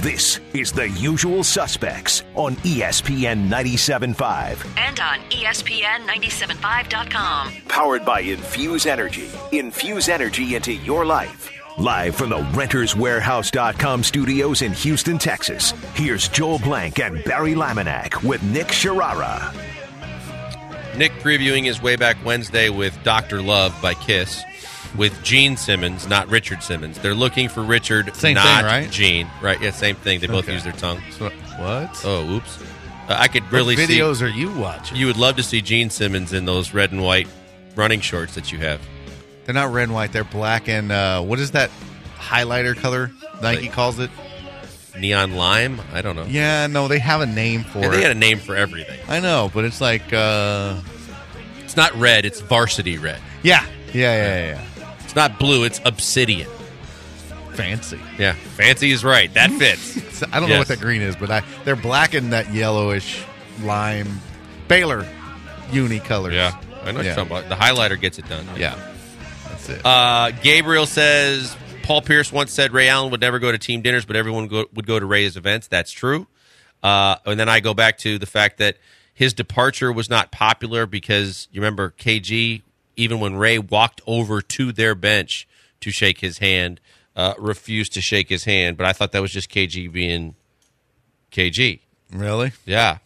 This is The Usual Suspects on ESPN 97.5. And on ESPN975.com. Powered by Infuse Energy. Infuse energy into your life. Live from the RentersWarehouse.com studios in Houston, Texas. Here's Joel Blank and Barry Laminack with Nick Sharara. Nick previewing his Way Back Wednesday with Dr. Love by Kiss with Gene Simmons, not Richard Simmons. They're looking for Richard, same not thing, right? Gene. Right, yeah, same thing. They both use their tongue. So, what? Oh, oops. I could really what see. videos are you watching? You would love to see Gene Simmons in those red and white running shorts that you have. They're not red and white. They're black and, what is that highlighter color Nike calls it? Neon lime? I don't know. Yeah, no, they have a name for it. They had a name for everything. I know, but it's like... It's not red, it's varsity red. Yeah. It's not blue, it's obsidian. Fancy. Yeah, fancy is right. That fits. I don't know what that green is, but they're black and that yellowish lime Baylor uni colors. Yeah, I know what you're talking about. The highlighter gets it done. Yeah, that's it. Gabriel says, Paul Pierce once said Ray Allen would never go to team dinners, but everyone would go to Ray's events. That's true. And then I go back to the fact that his departure was not popular because, you remember, KG, even when Ray walked over to their bench to shake his hand, refused to shake his hand. But I thought that was just KG being KG. Really? Yeah.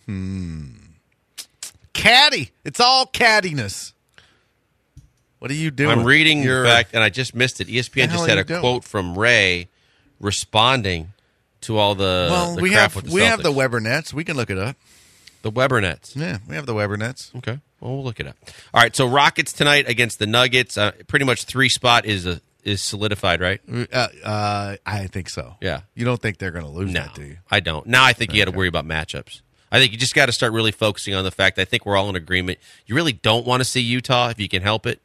Caddy. It's all caddiness. What are you doing? I'm reading the fact, and I just missed it. ESPN just had a quote from Ray responding to all the we crap have with the we Celtics. have the Weber Nets. We can look it up. The Weber Nets. Yeah, we have the Weber Nets. Okay. Well, we'll look it up. All right, so Rockets tonight against the Nuggets. Pretty much 3 spot is solidified, right? I think so. Yeah. You don't think they're going to lose No, that, do you? I don't. Now I think you got to worry about matchups. I think you just got to start really focusing on the fact that I think we're all in agreement. You really don't want to see Utah if you can help it.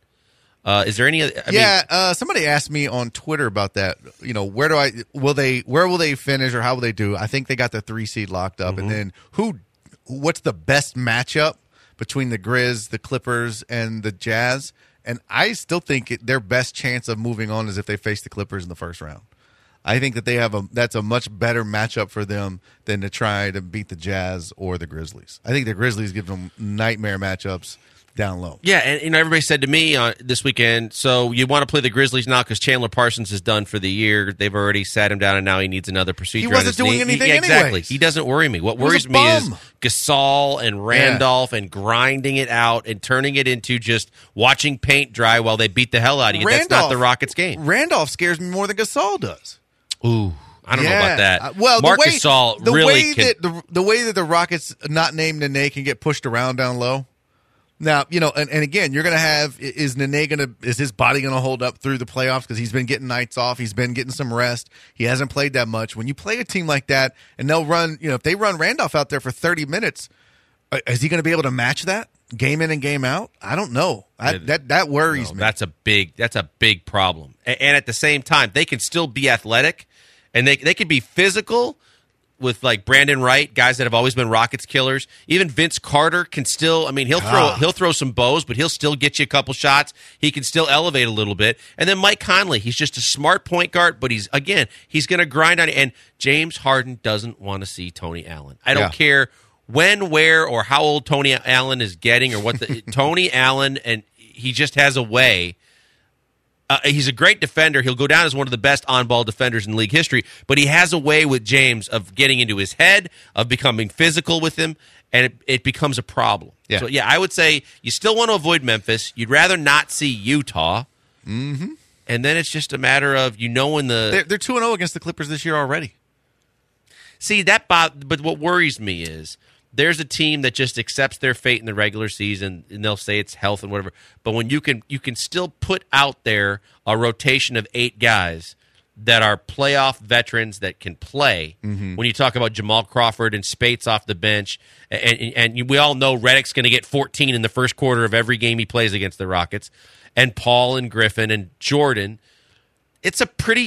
Is there any other? Somebody asked me on Twitter about that. You know, where will they finish or how will they do? I think they got the 3 seed locked up, and then what's the best matchup between the Grizz, the Clippers, and the Jazz? And I still think their best chance of moving on is if they face the Clippers in the first round. I think that that's a much better matchup for them than to try to beat the Jazz or the Grizzlies. I think the Grizzlies give them nightmare matchups down low. Yeah, and everybody said to me this weekend, so you want to play the Grizzlies now because Chandler Parsons is done for the year. They've already sat him down, and now he needs another procedure. He wasn't doing anything Exactly. anyways. He doesn't worry me. What worries me is Gasol and Randolph and grinding it out and turning it into just watching paint dry while they beat the hell out of you. That's not the Rockets game. Randolph scares me more than Gasol does. Ooh. I don't know about that. Marc Gasol really can. The way that the Rockets not named Nene can get pushed around down low. Now, you know, and again, you're going to have, is his body going to hold up through the playoffs? Because he's been getting nights off. He's been getting some rest. He hasn't played that much. When you play a team like that and they'll run, you know, if they run Randolph out there for 30 minutes, is he going to be able to match that game in and game out? I don't know. That worries me. That's a big problem. And at the same time, they can still be athletic and they can be physical with like Brandon Wright, guys that have always been Rockets killers. Even Vince Carter can still, I mean, he'll throw some bows, but he'll still get you a couple shots. He can still elevate a little bit. And then Mike Conley, he's just a smart point guard, but he's going to grind on it. And James Harden doesn't want to see Tony Allen. I don't care when, where, or how old Tony Allen is getting or what Tony Allen, and he just has a way. He's a great defender. He'll go down as one of the best on-ball defenders in league history, but he has a way with James of getting into his head, of becoming physical with him, and it becomes a problem. Yeah. So, I would say you still want to avoid Memphis. You'd rather not see Utah. Mm-hmm. And then it's just a matter of, when the... They're 2-0 against the Clippers this year already. See, but what worries me is there's a team that just accepts their fate in the regular season, and they'll say it's health and whatever. But when you can still put out there a rotation of 8 guys that are playoff veterans that can play. Mm-hmm. When you talk about Jamal Crawford and Spates off the bench, and we all know Redick's going to get 14 in the first quarter of every game he plays against the Rockets, and Paul and Griffin and Jordan. It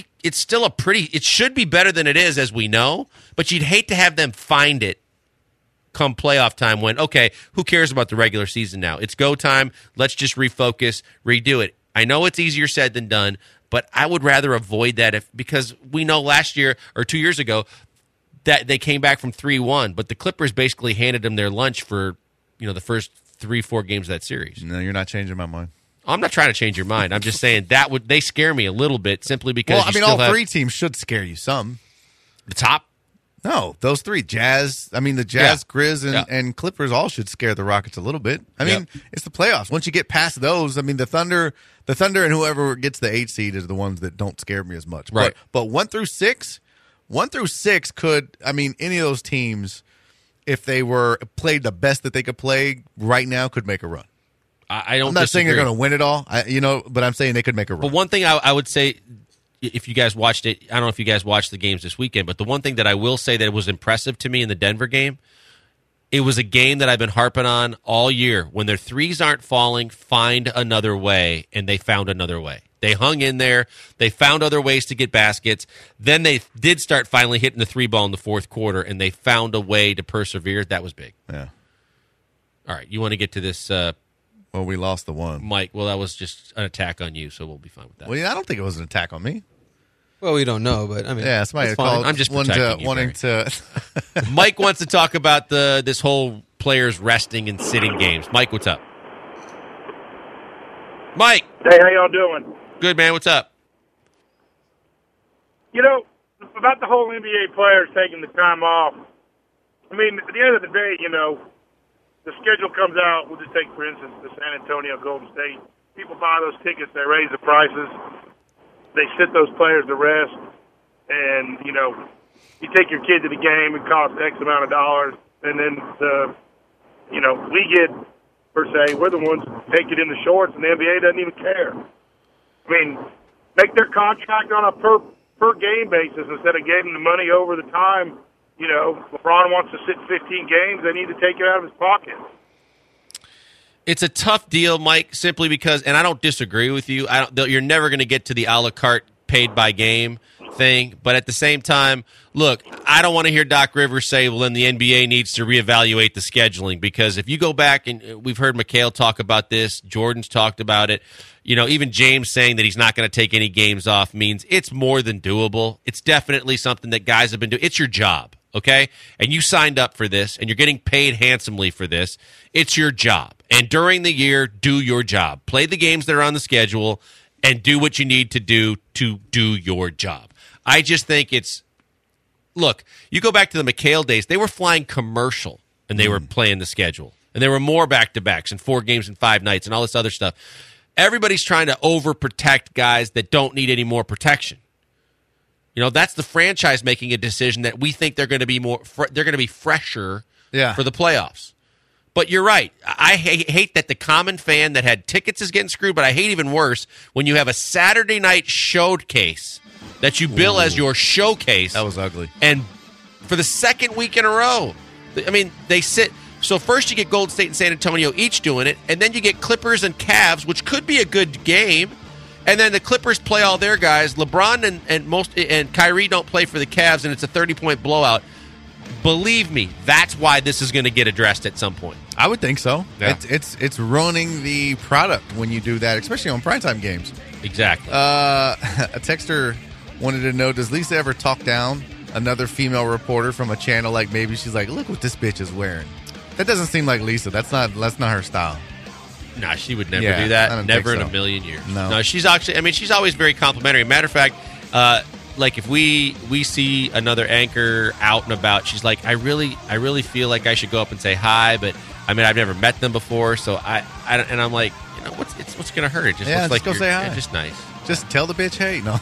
should be better than it is, as we know, but you'd hate to have them find it come playoff time when, okay, who cares about the regular season now? It's go time. Let's just refocus, redo it. I know it's easier said than done, but I would rather avoid that because we know last year or 2 years ago, that they came back from 3-1, but the Clippers basically handed them their lunch for the first 3-4 games of that series. No, you're not changing my mind. I'm not trying to change your mind. I'm just saying they scare me a little bit simply because. Well, all three teams should scare you some. The top. No, those three. Jazz, the Jazz, Grizz, and Clippers all should scare the Rockets a little bit. It's the playoffs. Once you get past those, the Thunder and whoever gets the 8 seed is the ones that don't scare me as much. Right. But 1 through 6 could, any of those teams, if they were played the best that they could play right now, could make a run. I don't. I'm not disagree. saying they're going to win it all, but I'm saying they could make a run. But one thing I would say, if you guys watched it, I don't know if you guys watched the games this weekend, but the one thing that I will say that was impressive to me in the Denver game, it was a game that I've been harping on all year. When their threes aren't falling, find another way, and they found another way. They hung in there. They found other ways to get baskets. Then they did start finally hitting the 3-ball in the fourth quarter, and they found a way to persevere. That was big. Yeah. All right, you want to get to this... Well, we lost the one. Mike, well, that was just an attack on you, so we'll be fine with that. Well, I don't think it was an attack on me. Well, we don't know, but somebody called. I'm just protecting you, wanting to. Mike wants to talk about this whole players resting and sitting games. Mike, what's up? Mike. Hey, how y'all doing? Good, man. What's up? About the whole NBA players taking the time off. At the end of the day, the schedule comes out. We'll just take, for instance, the San Antonio Golden State. People buy those tickets. They raise the prices. They sit those players to rest. And, you take your kid to the game. It costs X amount of dollars. And then, we get, per se, we're the ones who take it in the shorts, and the NBA doesn't even care. Make their contract on a per game basis instead of giving the money over the time. LeBron wants to sit 15 games. They need to take it out of his pocket. It's a tough deal, Mike, simply because, and I don't disagree with you, you're never going to get to the a la carte paid by game thing. But at the same time, look, I don't want to hear Doc Rivers say, well, then the NBA needs to reevaluate the scheduling. Because if you go back, and we've heard Mikhail talk about this, Jordan's talked about it, even James saying that he's not going to take any games off means it's more than doable. It's definitely something that guys have been doing. It's your job. Okay? And you signed up for this, and you're getting paid handsomely for this. It's your job. And during the year, do your job. Play the games that are on the schedule and do what you need to do your job. I just think look, you go back to the Mikhail days, they were flying commercial, and they were playing the schedule. And there were more back-to-backs and 4 games in 5 nights and all this other stuff. Everybody's trying to overprotect guys that don't need any more protection. That's the franchise making a decision that we think they're going to be they're going to be fresher for the playoffs. But you're right. I hate that the common fan that had tickets is getting screwed, but I hate even worse when you have a Saturday night showcase that you bill as your showcase. That was ugly. And for the second week in a row, they sit. So first you get Golden State and San Antonio each doing it, and then you get Clippers and Cavs, which could be a good game. And then the Clippers play all their guys. LeBron and Kyrie don't play for the Cavs, and it's a 30-point blowout. Believe me, that's why this is going to get addressed at some point. I would think so. Yeah. It's ruining the product when you do that, especially on primetime games. Exactly. A texter wanted to know, does Lisa ever talk down another female reporter from a channel? Like maybe she's like, look what this bitch is wearing. That doesn't seem like Lisa. That's not her style. No, she would never do that. Never in a million years. No, she's actually. She's always very complimentary. Matter of fact, like if we see another anchor out and about, she's like, I really feel like I should go up and say hi, but I've never met them before, so and I'm like, what's gonna hurt? It just looks like go say hi. Just nice. Just tell the bitch, hey, no.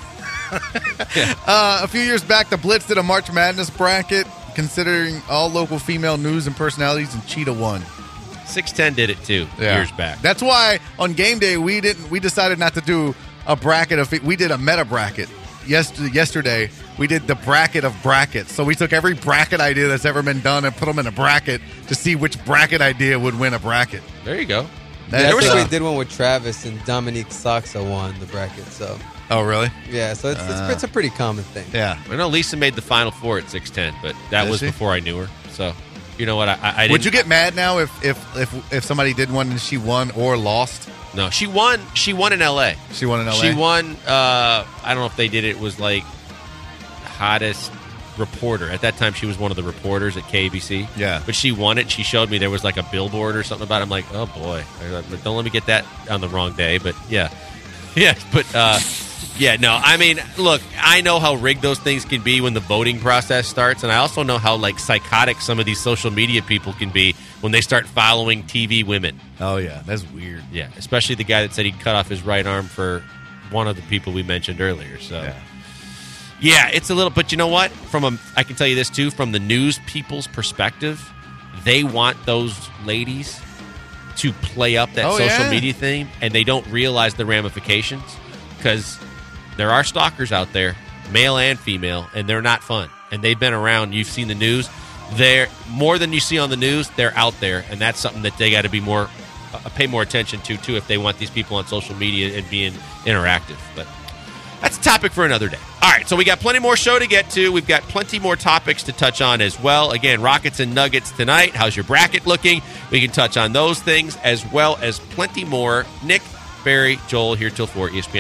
A few years back, the Blitz did a March Madness bracket, considering all local female news and personalities, and Cheetah won. 610 did it too years back. That's why on game day we decided not to do a bracket we did a meta bracket. Yesterday we did the bracket of brackets. So we took every bracket idea that's ever been done and put them in a bracket to see which bracket idea would win a bracket. There you go. We did one with Travis, and Dominique Saxa won the bracket. So. Oh really? Yeah. So it's a pretty common thing. Yeah. I know Lisa made the Final Four at 610, but that was before I knew her. So. You know what? I didn't. Would you get mad now if somebody did one and she won or lost? No, she won. She won in L.A. She won in L.A. She won. I don't know if they did it. It was like hottest reporter. At that time, she was one of the reporters at KABC. Yeah. But she won it. She showed me there was like a billboard or something about it. I'm like, oh, boy. Don't let me get that on the wrong day. But, yeah. Yeah, but, yeah, no. I mean, look, I know how rigged those things can be when the voting process starts. And I also know how, like, psychotic some of these social media people can be when they start following TV women. Oh, yeah. That's weird. Yeah, especially the guy that said he'd cut off his right arm for one of the people we mentioned earlier. So, yeah, it's a little. But you know what? I can tell you this too. From the news people's perspective, they want those ladies to play up that social media thing, and they don't realize the ramifications because there are stalkers out there, male and female, and they're not fun. And they've been around. You've seen the news. They're more than you see on the news. They're out there, and that's something that they got to be more. Pay more attention to, too, if they want these people on social media and being interactive. But that's a topic for another day. All right, so we got plenty more show to get to. We've got plenty more topics to touch on as well. Again, Rockets and Nuggets tonight. How's your bracket looking? We can touch on those things as well as plenty more. Nick, Barry, Joel here till 4, ESPN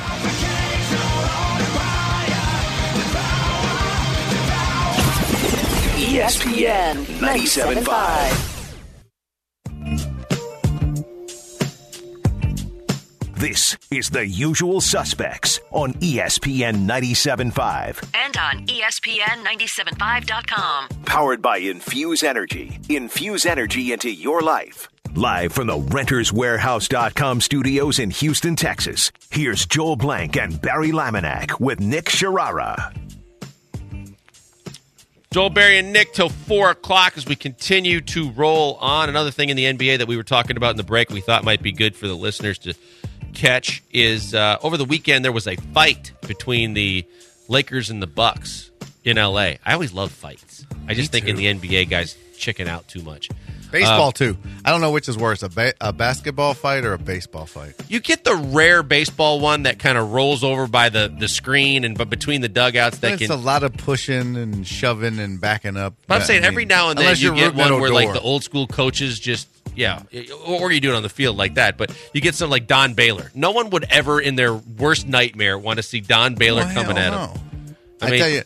975. ESPN 97.5. This is The Usual Suspects on ESPN 97.5. And on ESPN975.com. Powered by Infuse Energy. Infuse energy into your life. Live from the RentersWarehouse.com studios in Houston, Texas. Here's Joel Blank and Barry Laminack with Nick Sharara. Joel, Barry, and Nick till 4 o'clock as we continue to roll on. Another thing in the NBA that we were talking about in the break we thought might be good for the listeners to catch is over the weekend there was a fight between the Lakers and the Bucks in L.A. I always love fights. I just think in the NBA guys chicken out too much. Baseball, too. I don't know which is worse, a basketball fight or a baseball fight. You get the rare baseball one that kind of rolls over by the screen and between the dugouts. It's a lot of pushing and shoving and backing up. But I'm saying every now and then you get one where like the old school coaches just, or you do it on the field like that. But you get something like Don Baylor. No one would ever in their worst nightmare want to see Don Baylor coming at him. I tell you,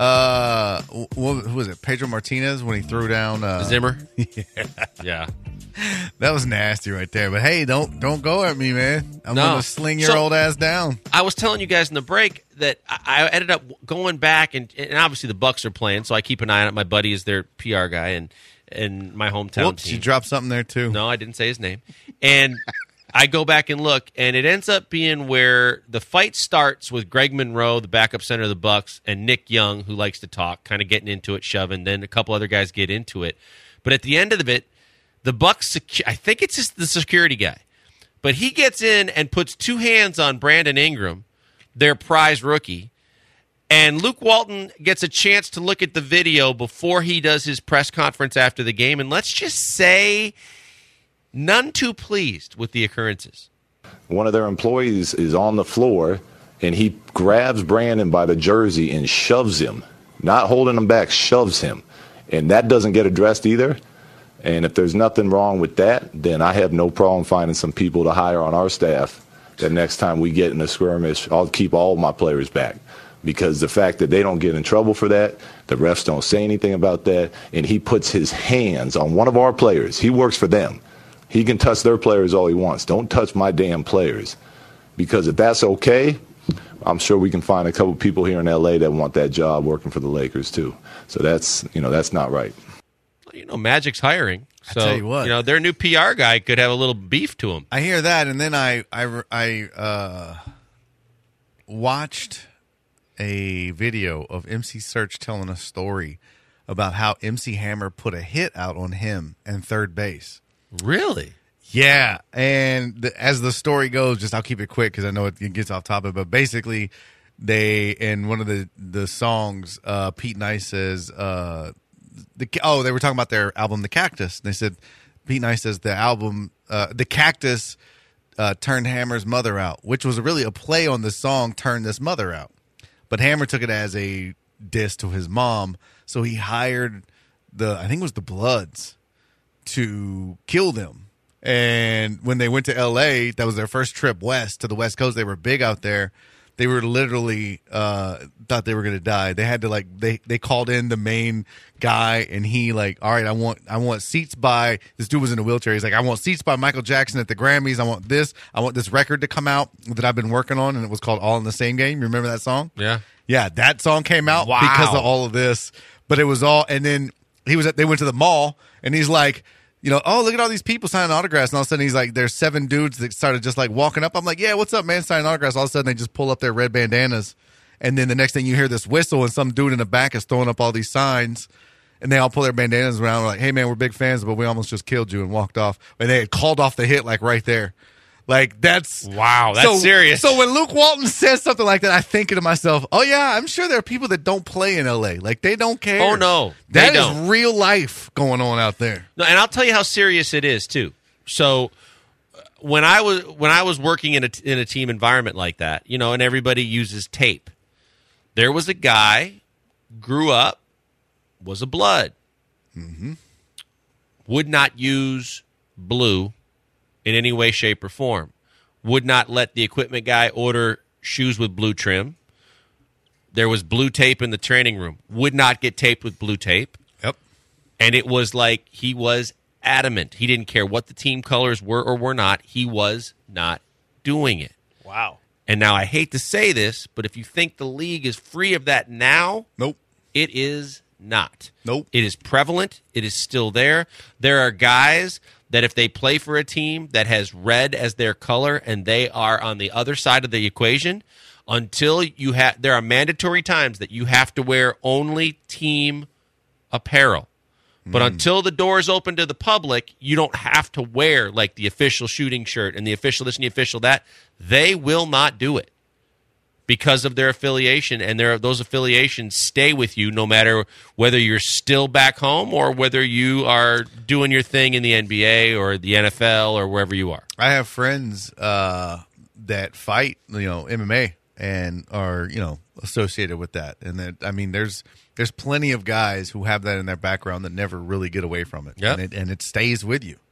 who was it? Pedro Martinez when he threw down Zimmer. Yeah, that was nasty right there. But hey, don't go at me, man. I'm gonna sling your old ass down. I was telling you guys in the break that I ended up going back and obviously the Bucks are playing, so I keep an eye on it. My buddy is their PR guy and my hometown team. You dropped something there too. No, I didn't say his name. And I go back and look, and it ends up being where the fight starts with Greg Monroe, the backup center of the Bucks, and Nick Young, who likes to talk, kind of getting into it, shoving. Then a couple other guys get into it. But at the end of it, the Bucks, I think it's just the security guy, but he gets in and puts two hands on Brandon Ingram, their prize rookie, and Luke Walton gets a chance to look at the video before he does his press conference after the game, and let's just say none too pleased with the occurrences. One of their employees is on the floor, and he grabs Brandon by the jersey and shoves him, not holding him back, shoves him. And that doesn't get addressed either. And if there's nothing wrong with that, then I have no problem finding some people to hire on our staff that next time we get in a skirmish, I'll keep all of my players back. Because the fact that they don't get in trouble for that, the refs don't say anything about that, and he puts his hands on one of our players. He works for them. He can touch their players all he wants. Don't touch my damn players. Because if that's okay, I'm sure we can find a couple people here in L.A. that want that job working for the Lakers too. So that's not right. Magic's hiring. So, I tell you what. Their new PR guy could have a little beef to him. I hear that, and then I watched a video of MC Search telling a story about how MC Hammer put a hit out on him and third base. Really? Yeah, and as the story goes, I'll keep it quick because I know it gets off topic, but basically in one of the songs, Pete Nice says, they were talking about their album, The Cactus. And they said, Pete Nice says the album, The Cactus turned Hammer's mother out, which was really a play on the song Turn This Mother Out. But Hammer took it as a diss to his mom, so he hired I think it was the Bloods to kill them. And when they went to L.A., that was their first trip west to the West Coast. They were big out there. They were literally thought they were going to die. They had to they called in the main guy, and he all right, I want seats by, this dude was in a wheelchair. He's like, I want seats by Michael Jackson at the Grammys. I want this record to come out that I've been working on, and it was called All in the Same Game. You remember that song? Yeah, that song came out because of all of this. But it was all, and then they went to the mall, and he's like, oh, look at all these people signing autographs. And all of a sudden he's like, there's 7 dudes that started just walking up. I'm like, yeah, what's up, man? Signing autographs. All of a sudden they just pull up their red bandanas. And then the next thing you hear this whistle, and some dude in the back is throwing up all these signs. And they all pull their bandanas around. We're like, hey, man, we're big fans, but we almost just killed you, and walked off. And they had called off the hit right there. That's wow. That's serious. So when Luke Walton says something like that, I think to myself, oh yeah, I'm sure there are people that don't play in LA. They don't care. Oh no, that is real life going on out there. No, and I'll tell you how serious it is too. So when I was working in a team environment like that, and everybody uses tape. There was a guy, grew up, was a blood, would not use blue in any way, shape, or form. Would not let the equipment guy order shoes with blue trim. There was blue tape in the training room. Would not get taped with blue tape. Yep. And it was like he was adamant. He didn't care what the team colors were or were not. He was not doing it. Wow. And now I hate to say this, but if you think the league is free of that now, nope. It is not. Nope. It is prevalent. It is still there. There are guys that if they play for a team that has red as their color and they are on the other side of the equation, there are mandatory times that you have to wear only team apparel. But until the doors open to the public, you don't have to wear the official shooting shirt and the official this and the official that. They will not do it because of their affiliation, and those affiliations stay with you no matter whether you're still back home or whether you are doing your thing in the NBA or the NFL or wherever you are. I have friends that fight, MMA and are, associated with that. And that, there's plenty of guys who have that in their background that never really get away from it. Yep. And it stays with you,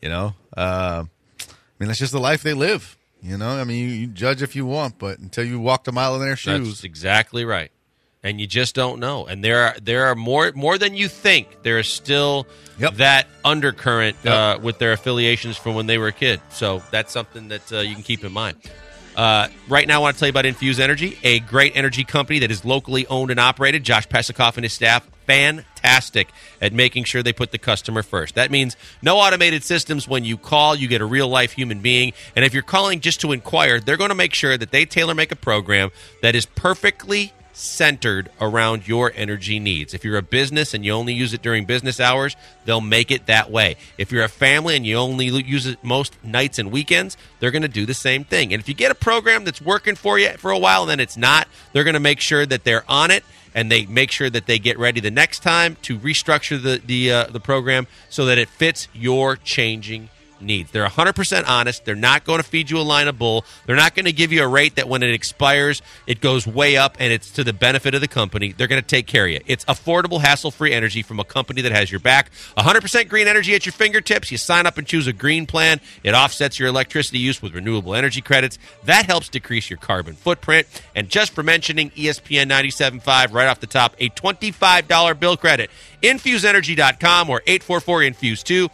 that's just the life they live. You judge if you want, but until you walked a mile in their shoes. That's exactly right. And you just don't know. And there are more than you think. There is still that undercurrent with their affiliations from when they were a kid. So that's something that you can keep in mind. Right now, I want to tell you about Infuse Energy, a great energy company that is locally owned and operated. Josh Pesikoff and his staff, fantastic at making sure they put the customer first. That means no automated systems. When you call, you get a real-life human being. And if you're calling just to inquire, they're going to make sure that they tailor-make a program that is perfectly centered around your energy needs. If you're a business and you only use it during business hours, they'll make it that way. If you're a family and you only use it most nights and weekends, they're going to do the same thing. And if you get a program that's working for you for a while and then it's not, they're going to make sure that they're on it, and they make sure that they get ready the next time to restructure the program so that it fits your changing needs. They're 100% honest. They're not going to feed you a line of bull. They're not going to give you a rate that when it expires, it goes way up and it's to the benefit of the company. They're going to take care of you. It's affordable, hassle-free energy from a company that has your back. 100% green energy at your fingertips. You sign up and choose a green plan. It offsets your electricity use with renewable energy credits. That helps decrease your carbon footprint. And just for mentioning ESPN 97.5 right off the top, a $25 bill credit. InfuseEnergy.com or 844-INFUSE-2,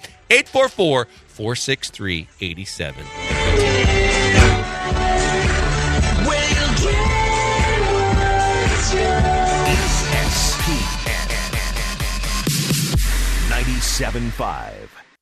844-463-87. ESPN 97.5.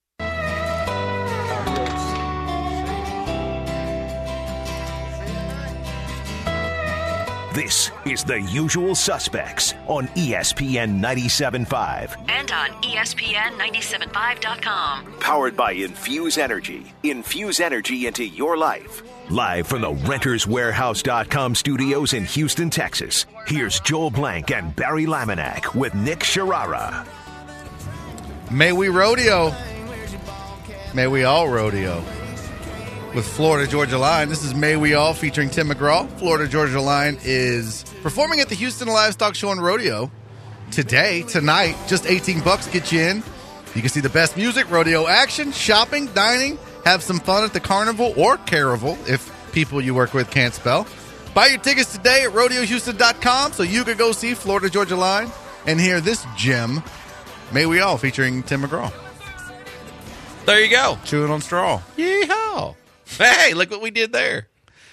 This is The Usual Suspects on ESPN 97.5. And on ESPN975.com. Powered by Infuse Energy. Infuse energy into your life. Live from the RentersWarehouse.com studios in Houston, Texas. Here's Joel Blank and Barry Laminack with Nick Sharara. May we rodeo. May we all rodeo. With Florida Georgia Line. This is May We All featuring Tim McGraw. Florida Georgia Line is performing at the Houston Livestock Show and Rodeo tonight. Just $18 get you in. You can see the best music, rodeo action, shopping, dining, have some fun at the carnival or caravel if people you work with can't spell. Buy your tickets today at RodeoHouston.com so you can go see Florida Georgia Line and hear this gem, May We All, featuring Tim McGraw. There you go. Chewing on straw. Yeehaw. Hey, look what we did there.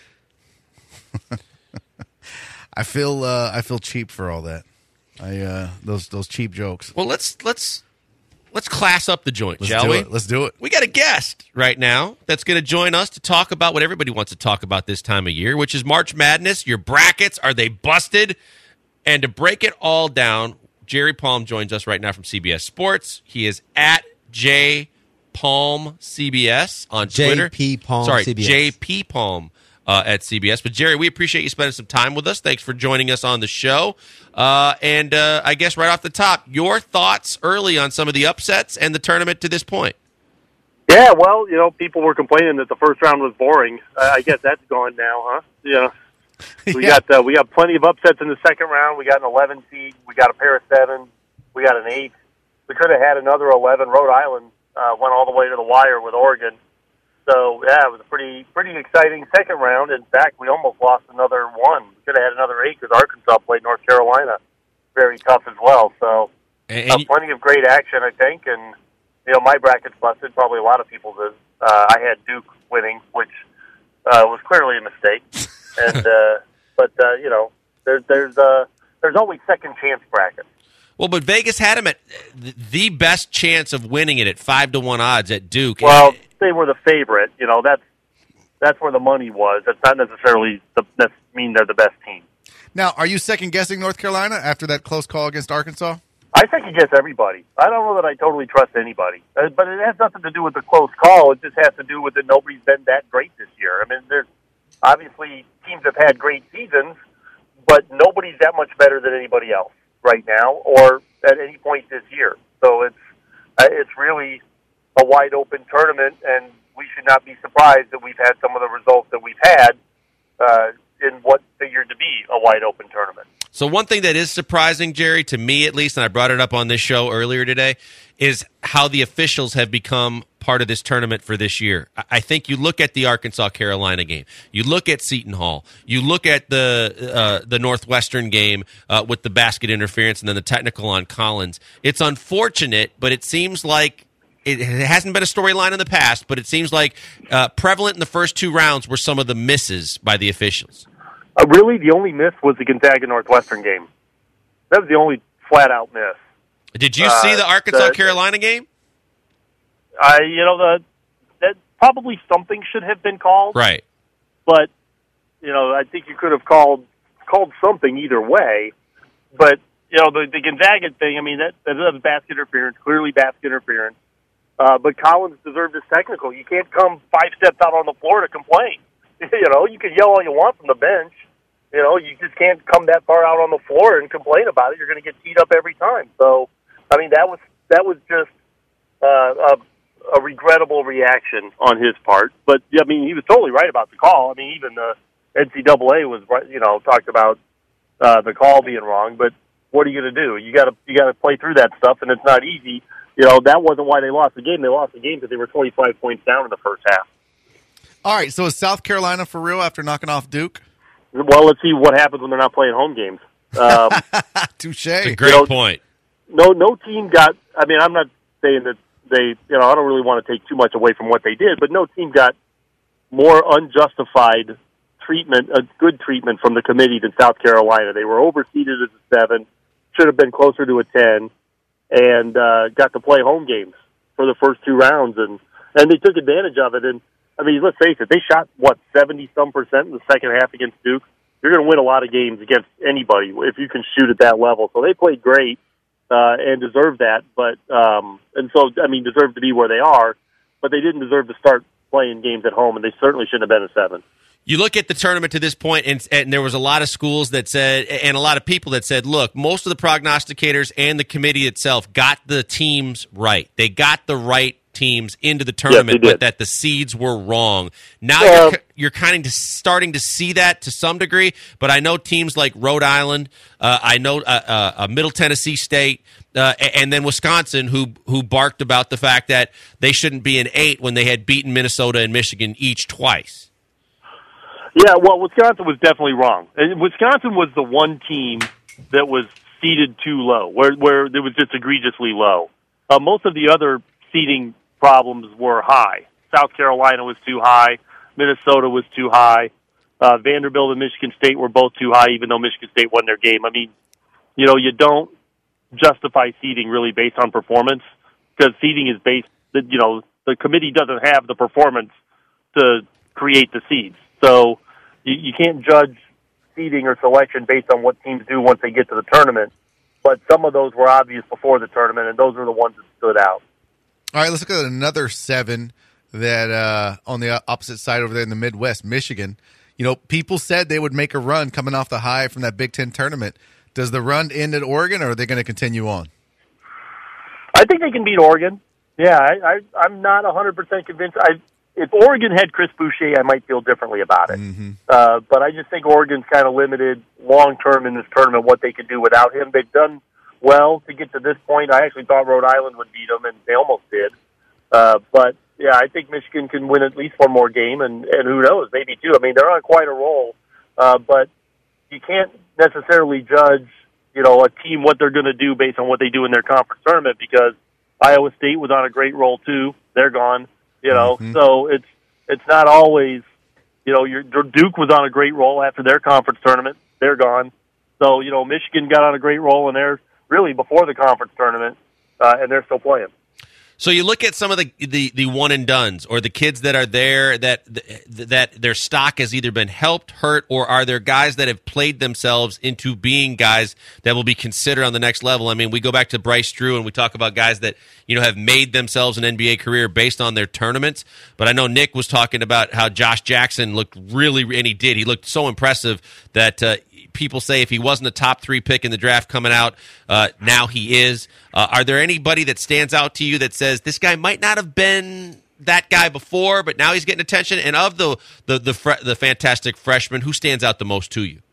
I feel cheap for all that. Those cheap jokes. Well, let's class up the joint, shall we? Let's do it. We got a guest right now that's going to join us to talk about what everybody wants to talk about this time of year, which is March Madness. Your brackets, are they busted? And to break it all down, Jerry Palm joins us right now from CBS Sports. He is at J Palm CBS on Twitter. JP Palm Sorry, CBS. JP Palm at CBS. But Jerry, we appreciate you spending some time with us. Thanks for joining us on the show. And I guess right off the top, your thoughts early on some of the upsets and the tournament to this point. Yeah, well, people were complaining that the first round was boring. I guess that's gone now, huh? Yeah. We got plenty of upsets in the second round. We got an 11 seed. We got a pair of 7. We got an 8. We could have had another 11. Rhode Island went all the way to the wire with Oregon. So, yeah, it was a pretty exciting second round. In fact, we almost lost another 1. We could have had another 8 because Arkansas played North Carolina very tough as well. So, plenty of great action, I think. And, my bracket's busted. Probably a lot of people's is. I had Duke winning, which was clearly a mistake. And there's always second chance brackets. Well, but Vegas had him at the best chance of winning it at 5-1 odds at Duke. Well, they were the favorite. That's where the money was. That's not necessarily that mean they're the best team. Now, are you second guessing North Carolina after that close call against Arkansas? I second guess everybody. I don't know that I totally trust anybody, but it has nothing to do with the close call. It just has to do with that nobody's been that great this year. I mean, there's obviously teams have had great seasons, but nobody's that much better than anybody else right now or at any point this year. So it's really a wide open tournament, and we should not be surprised that we've had some of the results that we've had in what figured to be a wide open tournament. So one thing that is surprising, Jerry, to me at least, and I brought it up on this show earlier today, is how the officials have become part of this tournament for this year. I think you look at the Arkansas-Carolina game. You look at Seton Hall. You look at the Northwestern game with the basket interference and then the technical on Collins. It's unfortunate, but it seems like it hasn't been a storyline in the past, but it seems like prevalent in the first 2 rounds were some of the misses by the officials. Really, the only miss was the Gonzaga-Northwestern game. That was the only flat-out miss. Did you see the Arkansas-Carolina game? That probably something should have been called. Right. But, I think you could have called something either way. But, the Gonzaga thing, I mean, that was basket interference, clearly basket interference. But Collins deserved his technical. You can't come 5 steps out on the floor to complain. You can yell all you want from the bench. You just can't come that far out on the floor and complain about it. You're going to get teed up every time. So, I mean, that was just a regrettable reaction on his part. But I mean, he was totally right about the call. I mean, even the NCAA was talked about the call being wrong. But what are you going to do? You got to play through that stuff, and it's not easy. That wasn't why they lost the game. They lost the game because they were 25 points down in the first half. All right, so is South Carolina for real after knocking off Duke? Well, let's see what happens when they're not playing home games. Touche. It's a great point. No team got. I mean, I'm not saying that they. I don't really want to take too much away from what they did, but no team got more unjustified treatment, a good treatment from the committee than South Carolina. They were overseeded as a 7, should have been closer to a 10, and got to play home games for the first 2 rounds, and they took advantage of it. And I mean, let's face it, they shot, 70-some% in the second half against Duke? You're going to win a lot of games against anybody if you can shoot at that level. So they played great and deserved that, deserve to be where they are, but they didn't deserve to start playing games at home, and they certainly shouldn't have been a 7. You look at the tournament to this point, and there was a lot of schools that said, and a lot of people that said, look, most of the prognosticators and the committee itself got the teams right. They got the right teams into the tournament, but that the seeds were wrong. Now you're kind of starting to see that to some degree, but I know teams like Rhode Island, I know Middle Tennessee State, and then Wisconsin who barked about the fact that they shouldn't be an 8 when they had beaten Minnesota and Michigan each twice. Yeah, well, Wisconsin was definitely wrong. And Wisconsin was the one team that was seeded too low, where it was just egregiously low. Most of the other seeding problems were high. South Carolina was too high. Minnesota was too high. Vanderbilt and Michigan State were both too high, even though Michigan State won their game. I mean, you don't justify seeding really based on performance, because seeding is based, the committee doesn't have the performance to create the seeds. So you can't judge seeding or selection based on what teams do once they get to the tournament. But some of those were obvious before the tournament, and those were the ones that stood out. All right, let's look at another 7 that on the opposite side over there in the Midwest, Michigan. People said they would make a run coming off the high from that Big Ten tournament. Does the run end at Oregon, or are they going to continue on? I think they can beat Oregon. Yeah, I'm not 100% convinced. If Oregon had Chris Boucher, I might feel differently about it. Mm-hmm. But I just think Oregon's kind of limited long-term in this tournament what they could do without him. They've done well to get to this point. I actually thought Rhode Island would beat them, and they almost did. But, yeah, I think Michigan can win at least one more game, and who knows, maybe two. I mean, they're on quite a roll. But you can't necessarily judge, a team what they're going to do based on what they do in their conference tournament, because Iowa State was on a great roll, too. They're gone. Mm-hmm. So it's not always, your Duke was on a great roll after their conference tournament. They're gone. So, Michigan got on a great roll, and they're really before the conference tournament, and they're still playing. So you look at some of the one and dones, or the kids that are there that their stock has either been helped, hurt, or are there guys that have played themselves into being guys that will be considered on the next level? I mean, we go back to Bryce Drew and we talk about guys that have made themselves an NBA career based on their tournaments. But I know Nick was talking about how Josh Jackson looked really, and he did. He looked so impressive that people say if he wasn't a top 3 pick in the draft coming out, now he is. Are there anybody that stands out to you that says this guy might not have been that guy before, but now he's getting attention? And of the fantastic freshman, who stands out the most to you?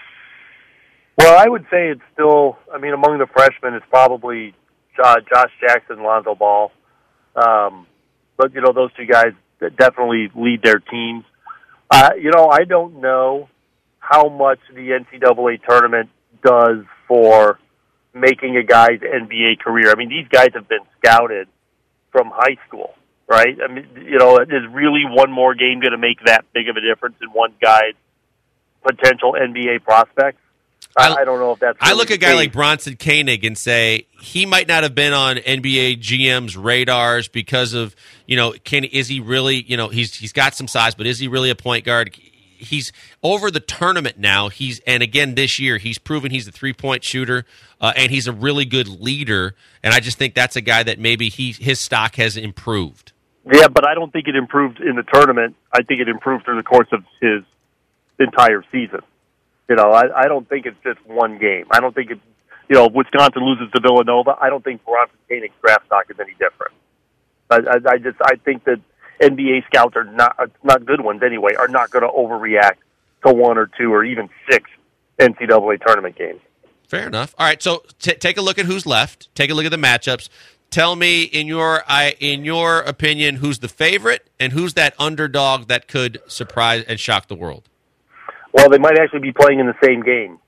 Well, I would say it's still, among the freshmen, it's probably Josh Jackson, Lonzo Ball. But, those two guys definitely lead their teams. I don't know how much the NCAA tournament does for making a guy's NBA career. I mean, these guys have been scouted from high school, right? I mean, is really one more game going to make that big of a difference in one guy's potential NBA prospects? I don't know if that's really I look at a guy like Bronson Koenig and say he might not have been on NBA GM's radars because of, is he really, he's got some size, but is he really a point guard? He's over the tournament now. And again this year, he's proven he's a 3-point shooter, and he's a really good leader. And I just think that's a guy that maybe his stock has improved. Yeah, but I don't think it improved in the tournament. I think it improved through the course of his entire season. I don't think it's just one game. I don't think Wisconsin loses to Villanova. I don't think Bronson Koenig's draft stock is any different. I think that NBA scouts are not good ones anyway, are not going to overreact to 1 or 2 or even 6 NCAA tournament games. Fair enough. All right, so take a look at who's left. Take a look at the matchups. Tell me, in your opinion, who's the favorite and who's that underdog that could surprise and shock the world? Well, they might actually be playing in the same game.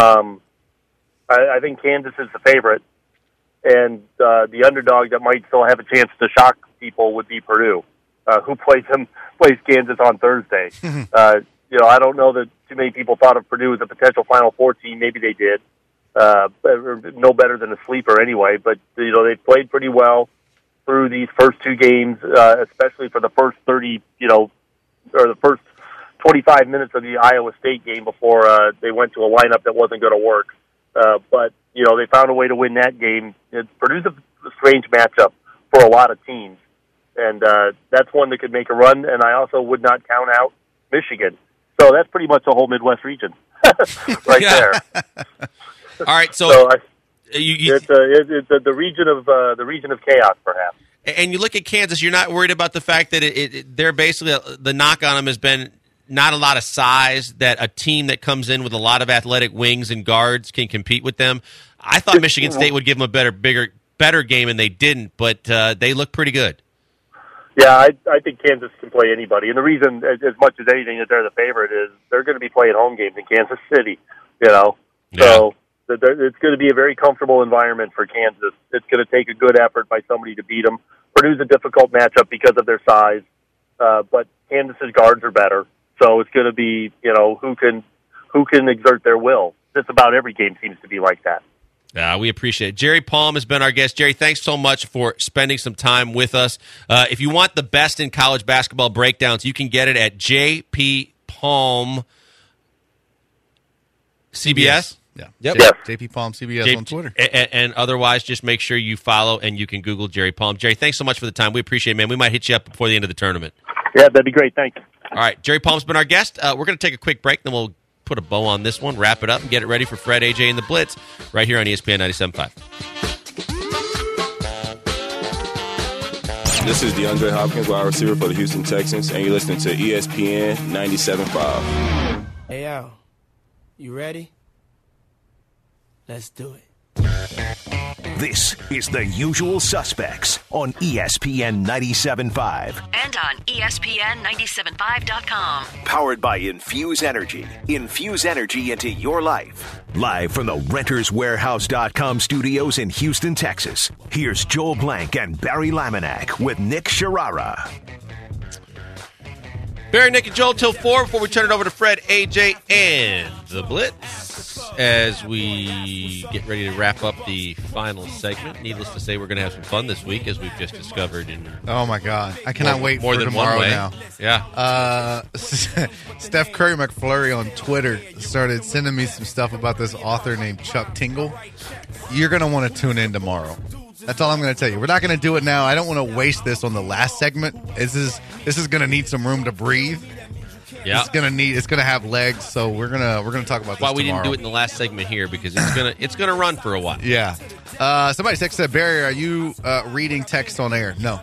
I think Kansas is the favorite, and the underdog that might still have a chance to shock people would be Purdue. Who plays Kansas on Thursday. I don't know that too many people thought of Purdue as a potential Final Four team. Maybe they did. No better than a sleeper anyway. But, they played pretty well through these first 2 games, especially for the first 30, or the first 25 minutes of the Iowa State game before they went to a lineup that wasn't going to work. But, they found a way to win that game. Purdue's a strange matchup for a lot of teams. And that's one that could make a run, and I also would not count out Michigan. So that's pretty much the whole Midwest region right there. All right, so it's the region of chaos, perhaps. And you look at Kansas, you're not worried about the fact that they're basically the knock on them has been not a lot of size, that a team that comes in with a lot of athletic wings and guards can compete with them. I thought Michigan State would give them a better game, and they didn't, but they look pretty good. Yeah, I think Kansas can play anybody. And the reason, as much as anything, that they're the favorite is they're going to be playing home games in Kansas City, So it's going to be a very comfortable environment for Kansas. It's going to take a good effort by somebody to beat them. Purdue's a difficult matchup because of their size, but Kansas's guards are better. So it's going to be, who can exert their will. Just about every game seems to be like that. We appreciate it. Jerry Palm has been our guest. Jerry, thanks so much for spending some time with us. If you want the best in college basketball breakdowns, you can get it at JP Palm CBS. Yeah. Yep. JP Palm CBS on Twitter. And otherwise, just make sure you follow and you can Google Jerry Palm. Jerry, thanks so much for the time. We appreciate it, man. We might hit you up before the end of the tournament. Yeah, that'd be great. Thanks. All right. Jerry Palm's been our guest. We're going to take a quick break, then we'll put a bow on this one, wrap it up, and get it ready for Fred, AJ, and the Blitz right here on ESPN 97.5. This is DeAndre Hopkins, wide receiver for the Houston Texans, and you're listening to ESPN 97.5. Hey, Al, you ready? Let's do it. This is The Usual Suspects on ESPN 97.5. And on ESPN975.com. Powered by Infuse Energy. Infuse energy into your life. Live from the RentersWarehouse.com studios in Houston, Texas. Here's Joel Blank and Barry Laminack with Nick Sharara. Barry, Nick, and Joel till 4 before we turn it over to Fred, AJ, and the Blitz as we get ready to wrap up the final segment. Needless to say, we're going to have some fun this week, as we've just discovered. Oh, my God. I cannot wait more for than tomorrow one way. now. Yeah. Steph Curry McFlurry on Twitter started sending me some stuff about this author named Chuck Tingle. You're going to want to tune in tomorrow. That's all I'm going to tell you. We're not going to do it now. I don't want to waste this on the last segment. This is going to need some room to breathe. Yeah. It's going to have legs, so we're going to talk about this Why we tomorrow. didn't do it in the last segment here, because it's gonna run for a while. Yeah. Somebody said, Barry, are you reading text on air? No.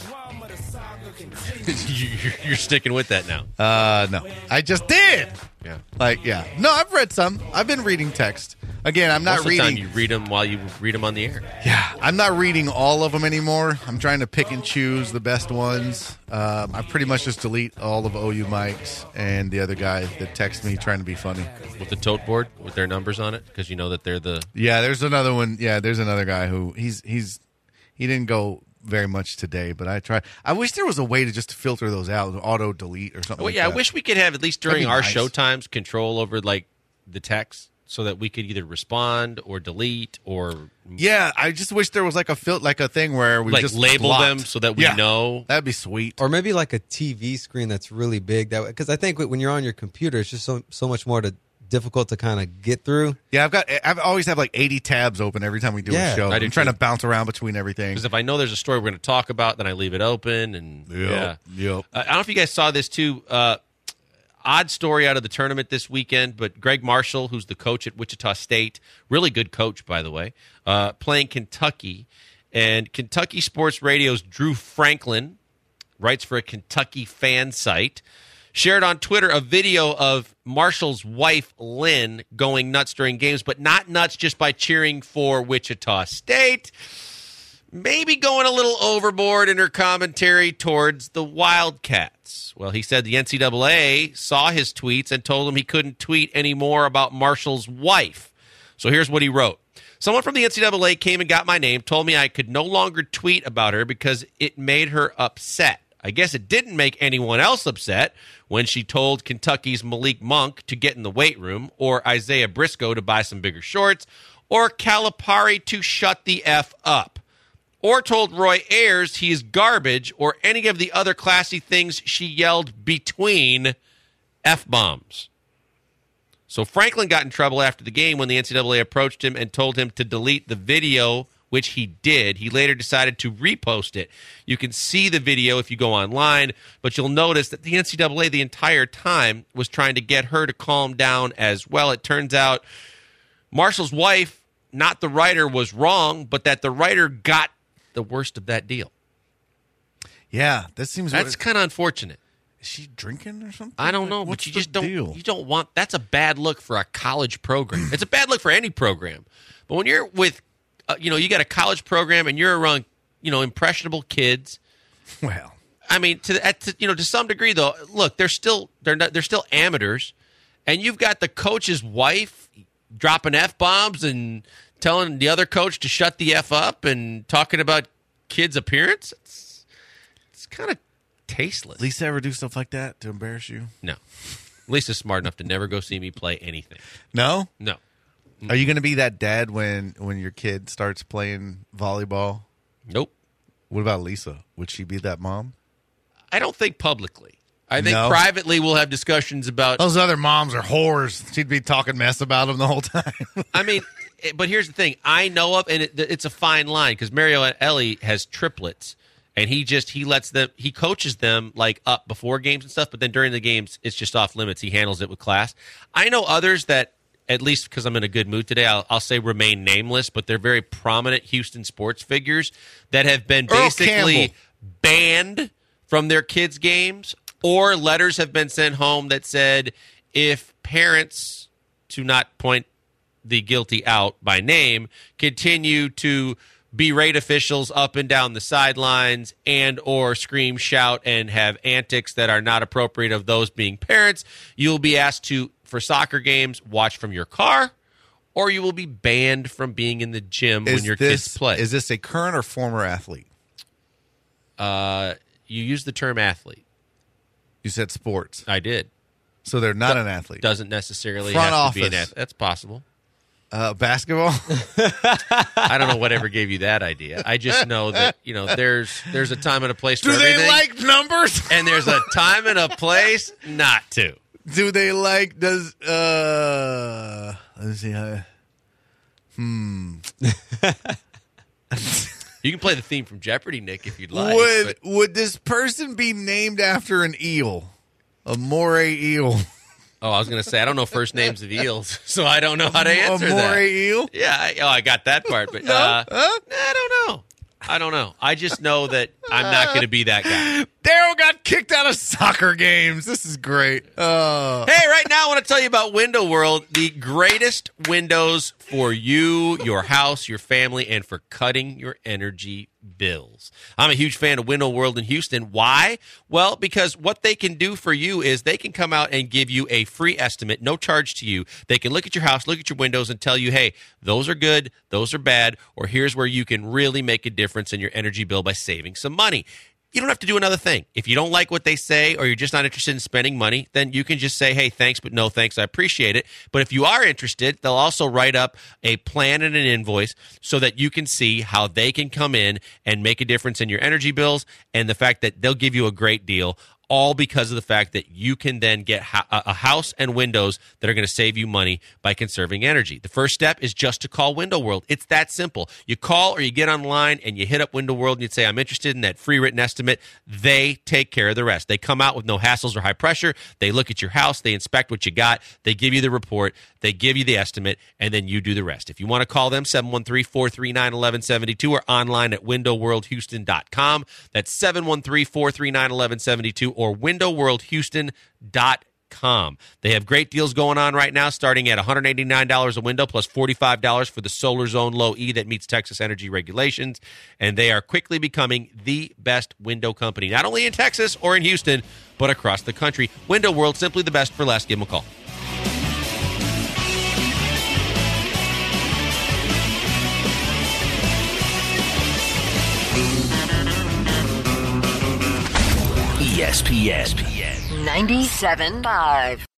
You're sticking with that now. No. I just did. Yeah. No, I've read some. I've been reading text. Again, I'm not Most of the reading. time you read them while you read them on the air. Yeah, I'm not reading all of them anymore. I'm trying to pick and choose the best ones. I pretty much just delete all of OU Mike's and the other guy that texts me trying to be funny. With the tote board with their numbers on it, because you know that they're the... Yeah, there's another one. Yeah, there's another guy who he didn't go very much today, but I tried. I wish there was a way to just filter those out, auto delete or something. Well, yeah, like that. I wish we could have, at least during our nice. show times, control over like the text, so that we could either respond or delete or... Yeah, I just wish there was like a thing where we like just label blocked them so that we know. That'd be sweet. Or maybe like a TV screen that's really big. That because I think when you're on your computer, it's just so much more difficult to kind of get through. Yeah, I've always have like 80 tabs open every time we do a show. I do I'm trying too. to bounce around between everything. Because if I know there's a story we're going to talk about, then I leave it open. And Yep. I don't know if you guys saw this too. Odd story out of the tournament this weekend, but Greg Marshall, who's the coach at Wichita State, really good coach, by the way, playing Kentucky. And Kentucky Sports Radio's Drew Franklin, writes for a Kentucky fan site, shared on Twitter a video of Marshall's wife, Lynn, going nuts during games, but not nuts just by cheering for Wichita State. Maybe going a little overboard in her commentary towards the Wildcats. Well, he said the NCAA saw his tweets and told him he couldn't tweet anymore about Marshall's wife. So here's what he wrote. Someone from the NCAA came and got my name, told me I could no longer tweet about her because it made her upset. I guess it didn't make anyone else upset when she told Kentucky's Malik Monk to get in the weight room, or Isaiah Briscoe to buy some bigger shorts, or Calipari to shut the F up, or told Roy Ayers he is garbage, or any of the other classy things she yelled between F-bombs. So Franklin got in trouble after the game when the NCAA approached him and told him to delete the video, which he did. He later decided to repost it. You can see the video if you go online, but you'll notice that the NCAA the entire time was trying to get her to calm down as well. It turns out Marshall's wife, not the writer, was wrong, but that the writer got the worst of that deal. Yeah, that seems... That's kind of unfortunate. Is she drinking or something? I don't know, What's but you the just don't. deal? You don't want. That's a bad look for a college program. It's a bad look for any program. But when you're with, you got a college program and you're around, impressionable kids. Well, I mean, to some degree, though. Look, they're still amateurs, and you've got the coach's wife dropping F-bombs and telling the other coach to shut the F up and talking about kids' appearance. It's kind of tasteless. Lisa ever do stuff like that to embarrass you? No. Lisa's smart enough to never go see me play anything. No? No. Are you going to be that dad when your kid starts playing volleyball? Nope. What about Lisa? Would she be that mom? I don't think publicly. I think privately we'll have discussions about... Those other moms are whores. She'd be talking mess about them the whole time. I mean, but here's the thing. I know of, and it's a fine line, because Mario Ellie has triplets, and he coaches them like up before games and stuff, but then during the games, it's just off limits. He handles it with class. I know others that, at least because I'm in a good mood today, I'll say remain nameless, but they're very prominent Houston sports figures that have been basically banned from their kids' games, or letters have been sent home that said if parents, to not point the guilty out by name, continue to berate officials up and down the sidelines and or scream, shout, and have antics that are not appropriate of those being parents, you'll be asked to, for soccer games, watch from your car, or you will be banned from being in the gym when your kids play. Is this a current or former athlete? You used the term athlete. You said sports. I did. So they're not an athlete. Doesn't necessarily Front have to be office. an athlete. That's possible. Basketball? I don't know whatever gave you that idea. I just know that, there's a time and a place for Do everything. they like numbers? And there's a time and a place not to. Do they like, let's see how, You can play the theme from Jeopardy, Nick, if you'd like. Would this person be named after an eel? A moray eel? Oh, I was going to say, I don't know first names of eels, so I don't know how to answer a that. moray eel? Yeah, I got that part, but I don't know. I just know that I'm not going to be that guy. Daryl got kicked out of soccer games. This is great. Hey, right now I want to tell you about Window World, the greatest windows for you, your house, your family, and for cutting your energy bills. I'm a huge fan of Window World in Houston. Why? Well, because what they can do for you is they can come out and give you a free estimate, no charge to you. They can look at your house, look at your windows, and tell you, hey, those are good, those are bad, or here's where you can really make a difference in your energy bill by saving some money. You don't have to do another thing. If you don't like what they say or you're just not interested in spending money, then you can just say, hey, thanks, but no thanks. I appreciate it. But if you are interested, they'll also write up a plan and an invoice so that you can see how they can come in and make a difference in your energy bills, and the fact that they'll give you a great deal, all because of the fact that you can then get a house and windows that are going to save you money by conserving energy. The first step is just to call Window World. It's that simple. You call or you get online and you hit up Window World and you say, I'm interested in that free written estimate. They take care of the rest. They come out with no hassles or high pressure. They look at your house. They inspect what you got. They give you the report. They give you the estimate, and then you do the rest. If you want to call them, 713-439-1172 or online at windowworldhouston.com. That's 713-439-1172 or windowworldhouston.com. They have great deals going on right now, starting at $189 a window plus $45 for the Solar Zone Low E that meets Texas energy regulations. And they are quickly becoming the best window company, not only in Texas or in Houston, but across the country. Window World, simply the best for less. Give them a call. ESPN 97.5.